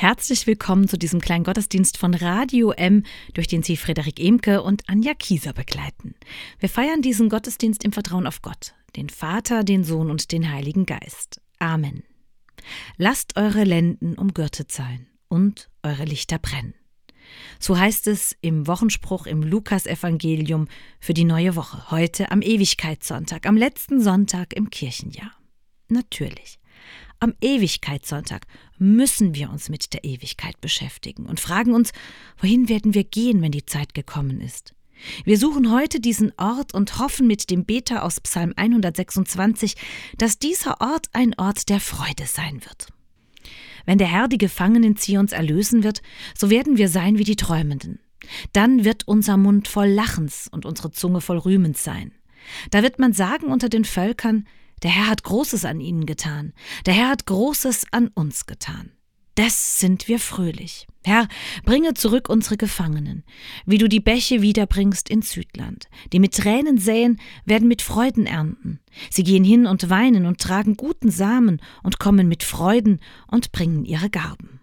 Herzlich willkommen zu diesem kleinen Gottesdienst von Radio M, durch den Sie Frederik Emke und Anja Kieser begleiten. Wir feiern diesen Gottesdienst im Vertrauen auf Gott, den Vater, den Sohn und den Heiligen Geist. Amen. Lasst eure Lenden umgürtet sein und eure Lichter brennen. So heißt es im Wochenspruch im Lukasevangelium für die neue Woche, heute am Ewigkeitssonntag, am letzten Sonntag im Kirchenjahr. Natürlich. Am Ewigkeitssonntag müssen wir uns mit der Ewigkeit beschäftigen und fragen uns, wohin werden wir gehen, wenn die Zeit gekommen ist. Wir suchen heute diesen Ort und hoffen mit dem Beter aus Psalm 126, dass dieser Ort ein Ort der Freude sein wird. Wenn der Herr die Gefangenen Zions erlösen wird, so werden wir sein wie die Träumenden. Dann wird unser Mund voll Lachens und unsere Zunge voll Rühmens sein. Da wird man sagen unter den Völkern, der Herr hat Großes an ihnen getan. Der Herr hat Großes an uns getan. Des sind wir fröhlich. Herr, bringe zurück unsere Gefangenen, wie du die Bäche wiederbringst ins Südland. Die mit Tränen säen, werden mit Freuden ernten. Sie gehen hin und weinen und tragen guten Samen und kommen mit Freuden und bringen ihre Garben.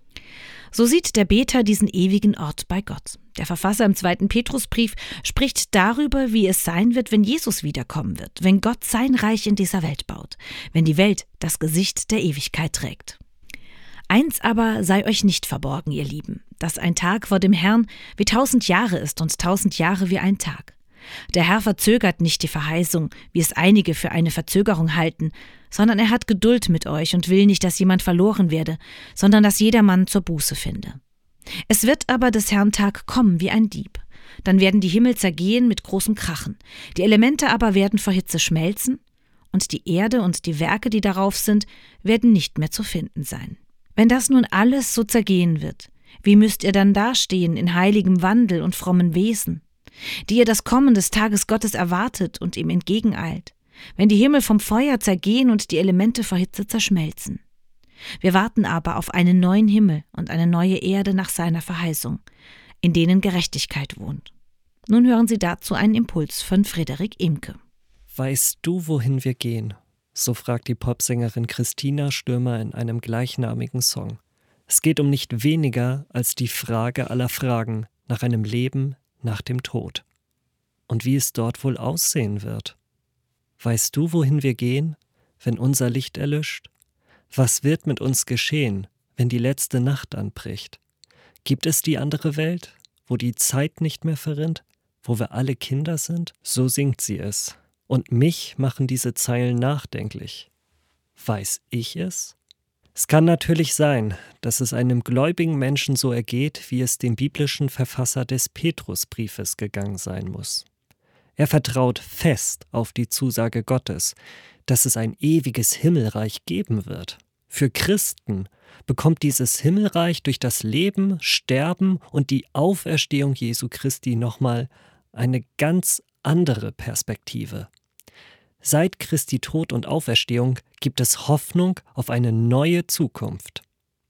So sieht der Beter diesen ewigen Ort bei Gott. Der Verfasser im 2. Petrusbrief spricht darüber, wie es sein wird, wenn Jesus wiederkommen wird, wenn Gott sein Reich in dieser Welt baut, wenn die Welt das Gesicht der Ewigkeit trägt. Eins aber sei euch nicht verborgen, ihr Lieben, dass ein Tag vor dem Herrn wie 1000 Jahre ist und 1000 Jahre wie ein Tag. Der Herr verzögert nicht die Verheißung, wie es einige für eine Verzögerung halten, sondern er hat Geduld mit euch und will nicht, dass jemand verloren werde, sondern dass jedermann zur Buße finde. Es wird aber des Herrn Tag kommen wie ein Dieb. Dann werden die Himmel zergehen mit großem Krachen, die Elemente aber werden vor Hitze schmelzen, und die Erde und die Werke, die darauf sind, werden nicht mehr zu finden sein. Wenn das nun alles so zergehen wird, wie müsst ihr dann dastehen in heiligem Wandel und frommen Wesen, die ihr das Kommen des Tages Gottes erwartet und ihm entgegeneilt, wenn die Himmel vom Feuer zergehen und die Elemente vor Hitze zerschmelzen. Wir warten aber auf einen neuen Himmel und eine neue Erde nach seiner Verheißung, in denen Gerechtigkeit wohnt. Nun hören Sie dazu einen Impuls von Frederik Emke. Weißt du, wohin wir gehen? So fragt die Popsängerin Christina Stürmer in einem gleichnamigen Song. Es geht um nicht weniger als die Frage aller Fragen nach einem Leben nach dem Tod. Und wie es dort wohl aussehen wird. Weißt du, wohin wir gehen, wenn unser Licht erlischt? Was wird mit uns geschehen, wenn die letzte Nacht anbricht? Gibt es die andere Welt, wo die Zeit nicht mehr verrinnt, wo wir alle Kinder sind? So singt sie es. Und mich machen diese Zeilen nachdenklich. Weiß ich es? Es kann natürlich sein, dass es einem gläubigen Menschen so ergeht, wie es dem biblischen Verfasser des Petrusbriefes gegangen sein muss. Er vertraut fest auf die Zusage Gottes, dass es ein ewiges Himmelreich geben wird. Für Christen bekommt dieses Himmelreich durch das Leben, Sterben und die Auferstehung Jesu Christi nochmal eine ganz andere Perspektive. Seit Christi Tod und Auferstehung gibt es Hoffnung auf eine neue Zukunft.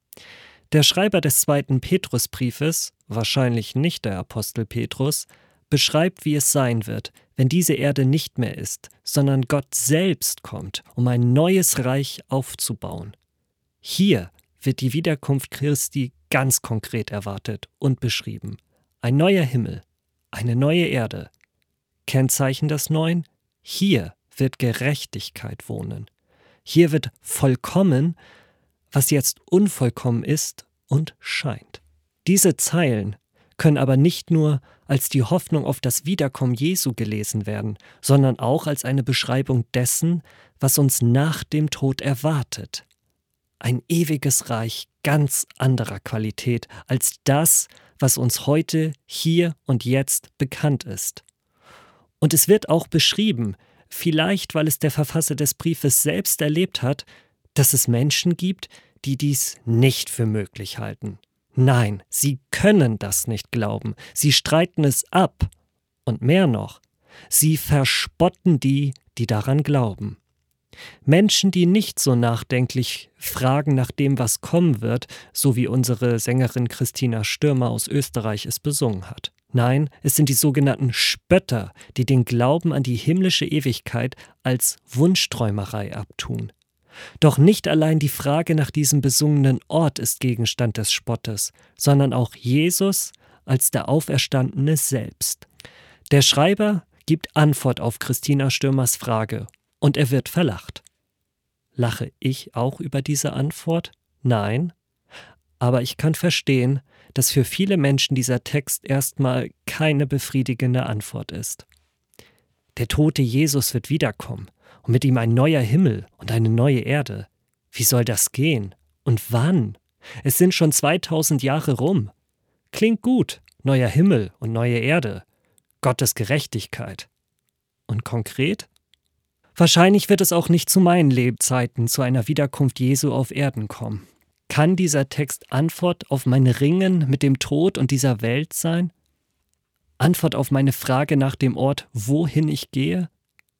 Der Schreiber des 2. Petrusbriefes, wahrscheinlich nicht der Apostel Petrus, beschreibt, wie es sein wird, wenn diese Erde nicht mehr ist, sondern Gott selbst kommt, um ein neues Reich aufzubauen. Hier wird die Wiederkunft Christi ganz konkret erwartet und beschrieben. Ein neuer Himmel, eine neue Erde. Kennzeichen des Neuen? Hier wird Gerechtigkeit wohnen. Hier wird vollkommen, was jetzt unvollkommen ist und scheint. Diese Zeilen können aber nicht nur als die Hoffnung auf das Wiederkommen Jesu gelesen werden, sondern auch als eine Beschreibung dessen, was uns nach dem Tod erwartet. Ein ewiges Reich ganz anderer Qualität als das, was uns heute, hier und jetzt bekannt ist. Und es wird auch beschrieben, vielleicht weil es der Verfasser des Briefes selbst erlebt hat, dass es Menschen gibt, die dies nicht für möglich halten. Nein, sie können das nicht glauben. Sie streiten es ab. Und mehr noch, sie verspotten die, die daran glauben. Menschen, die nicht so nachdenklich fragen nach dem, was kommen wird, so wie unsere Sängerin Christina Stürmer aus Österreich es besungen hat. Nein, es sind die sogenannten Spötter, die den Glauben an die himmlische Ewigkeit als Wunschträumerei abtun. Doch nicht allein die Frage nach diesem besungenen Ort ist Gegenstand des Spottes, sondern auch Jesus als der Auferstandene selbst. Der Schreiber gibt Antwort auf Christina Stürmers Frage und er wird verlacht. Lache ich auch über diese Antwort? Nein. Aber ich kann verstehen, dass für viele Menschen dieser Text erstmal keine befriedigende Antwort ist. Der tote Jesus wird wiederkommen und mit ihm ein neuer Himmel und eine neue Erde. Wie soll das gehen? Und wann? Es sind schon 2000 Jahre rum. Klingt gut, neuer Himmel und neue Erde. Gottes Gerechtigkeit. Und konkret? Wahrscheinlich wird es auch nicht zu meinen Lebzeiten zu einer Wiederkunft Jesu auf Erden kommen. Kann dieser Text Antwort auf mein Ringen mit dem Tod und dieser Welt sein? Antwort auf meine Frage nach dem Ort, wohin ich gehe?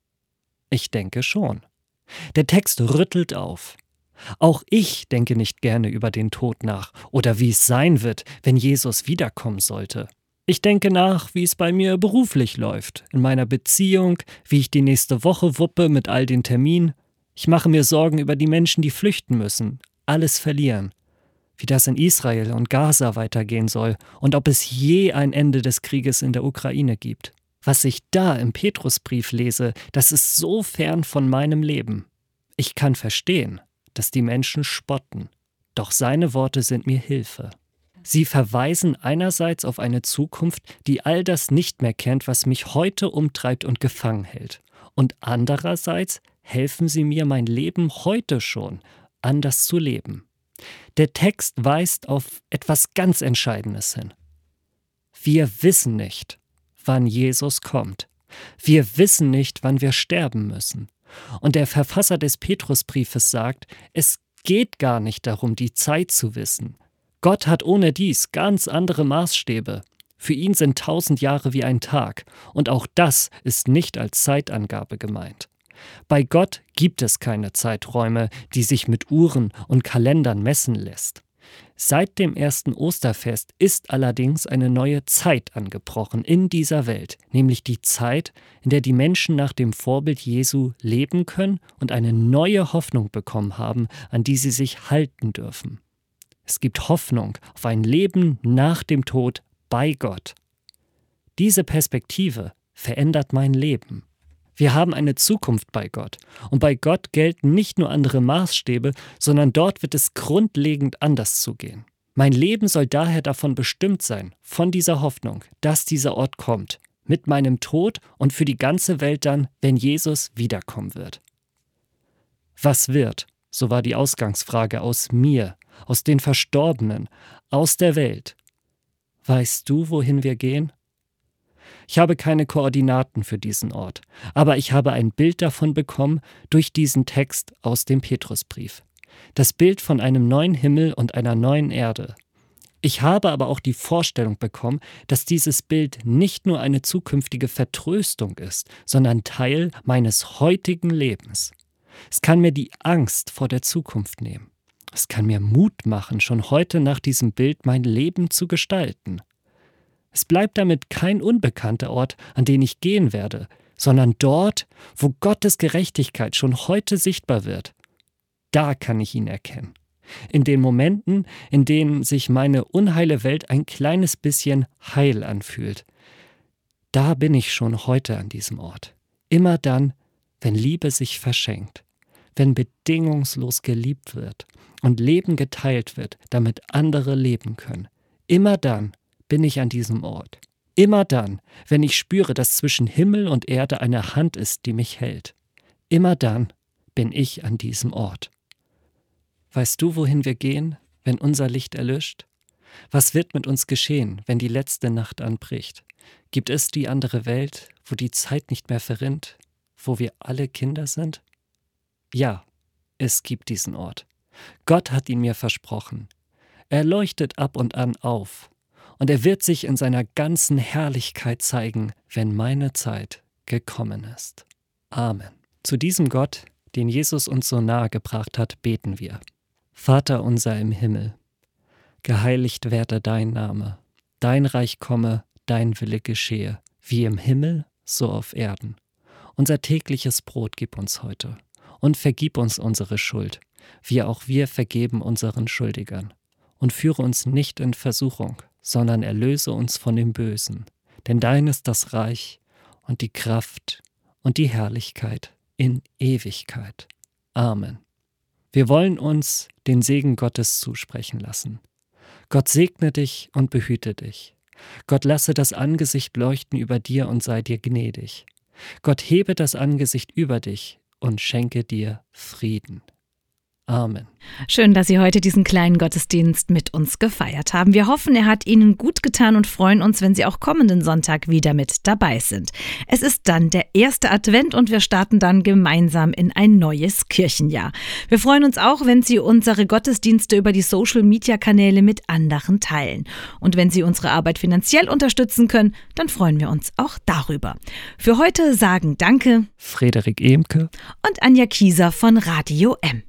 Ich denke schon. Der Text rüttelt auf. Auch ich denke nicht gerne über den Tod nach oder wie es sein wird, wenn Jesus wiederkommen sollte. Ich denke nach, wie es bei mir beruflich läuft, in meiner Beziehung, wie ich die nächste Woche wuppe mit all den Terminen. Ich mache mir Sorgen über die Menschen, die flüchten müssen, alles verlieren. Wie das in Israel und Gaza weitergehen soll und ob es je ein Ende des Krieges in der Ukraine gibt. Was ich da im Petrusbrief lese, das ist so fern von meinem Leben. Ich kann verstehen, dass die Menschen spotten, doch seine Worte sind mir Hilfe. Sie verweisen einerseits auf eine Zukunft, die all das nicht mehr kennt, was mich heute umtreibt und gefangen hält. Und andererseits helfen sie mir, mein Leben heute schon anders zu leben. Der Text weist auf etwas ganz Entscheidendes hin. Wir wissen nicht, wann Jesus kommt. Wir wissen nicht, wann wir sterben müssen. Und der Verfasser des Petrusbriefes sagt, es geht gar nicht darum, die Zeit zu wissen. Gott hat ohne dies ganz andere Maßstäbe. Für ihn sind 1000 Jahre wie ein Tag. Und auch das ist nicht als Zeitangabe gemeint. Bei Gott gibt es keine Zeiträume, die sich mit Uhren und Kalendern messen lässt. Seit dem ersten Osterfest ist allerdings eine neue Zeit angebrochen in dieser Welt, nämlich die Zeit, in der die Menschen nach dem Vorbild Jesu leben können und eine neue Hoffnung bekommen haben, an die sie sich halten dürfen. Es gibt Hoffnung auf ein Leben nach dem Tod bei Gott. Diese Perspektive verändert mein Leben. Wir haben eine Zukunft bei Gott. Und bei Gott gelten nicht nur andere Maßstäbe, sondern dort wird es grundlegend anders zugehen. Mein Leben soll daher davon bestimmt sein, von dieser Hoffnung, dass dieser Ort kommt, mit meinem Tod und für die ganze Welt dann, wenn Jesus wiederkommen wird. Was wird? So war die Ausgangsfrage aus mir, aus den Verstorbenen, aus der Welt. Weißt du, wohin wir gehen? Ich habe keine Koordinaten für diesen Ort, aber ich habe ein Bild davon bekommen durch diesen Text aus dem Petrusbrief. Das Bild von einem neuen Himmel und einer neuen Erde. Ich habe aber auch die Vorstellung bekommen, dass dieses Bild nicht nur eine zukünftige Vertröstung ist, sondern Teil meines heutigen Lebens. Es kann mir die Angst vor der Zukunft nehmen. Es kann mir Mut machen, schon heute nach diesem Bild mein Leben zu gestalten. Es bleibt damit kein unbekannter Ort, an den ich gehen werde, sondern dort, wo Gottes Gerechtigkeit schon heute sichtbar wird. Da kann ich ihn erkennen. In den Momenten, in denen sich meine unheile Welt ein kleines bisschen heil anfühlt. Da bin ich schon heute an diesem Ort. Immer dann, wenn Liebe sich verschenkt, wenn bedingungslos geliebt wird und Leben geteilt wird, damit andere leben können. Immer dann bin ich an diesem Ort. Immer dann, wenn ich spüre, dass zwischen Himmel und Erde eine Hand ist, die mich hält. Immer dann bin ich an diesem Ort. Weißt du, wohin wir gehen, wenn unser Licht erlischt? Was wird mit uns geschehen, wenn die letzte Nacht anbricht? Gibt es die andere Welt, wo die Zeit nicht mehr verrinnt, wo wir alle Kinder sind? Ja, es gibt diesen Ort. Gott hat ihn mir versprochen. Er leuchtet ab und an auf. Und er wird sich in seiner ganzen Herrlichkeit zeigen, wenn meine Zeit gekommen ist. Amen. Zu diesem Gott, den Jesus uns so nahe gebracht hat, beten wir. Vater unser im Himmel, geheiligt werde dein Name, dein Reich komme, dein Wille geschehe, wie im Himmel, so auf Erden. Unser tägliches Brot gib uns heute Und vergib uns unsere Schuld, wie auch wir vergeben unseren Schuldigern. Und führe uns nicht in Versuchung, sondern erlöse uns von dem Bösen. Denn dein ist das Reich und die Kraft und die Herrlichkeit in Ewigkeit. Amen. Wir wollen uns den Segen Gottes zusprechen lassen. Gott segne dich und behüte dich. Gott lasse das Angesicht leuchten über dir und sei dir gnädig. Gott hebe das Angesicht über dich und schenke dir Frieden. Amen. Schön, dass Sie heute diesen kleinen Gottesdienst mit uns gefeiert haben. Wir hoffen, er hat Ihnen gut getan und freuen uns, wenn Sie auch kommenden Sonntag wieder mit dabei sind. Es ist dann der erste Advent und wir starten dann gemeinsam in ein neues Kirchenjahr. Wir freuen uns auch, wenn Sie unsere Gottesdienste über die Social-Media-Kanäle mit anderen teilen. Und wenn Sie unsere Arbeit finanziell unterstützen können, dann freuen wir uns auch darüber. Für heute sagen Danke Frederik Emke und Anja Kieser von Radio M.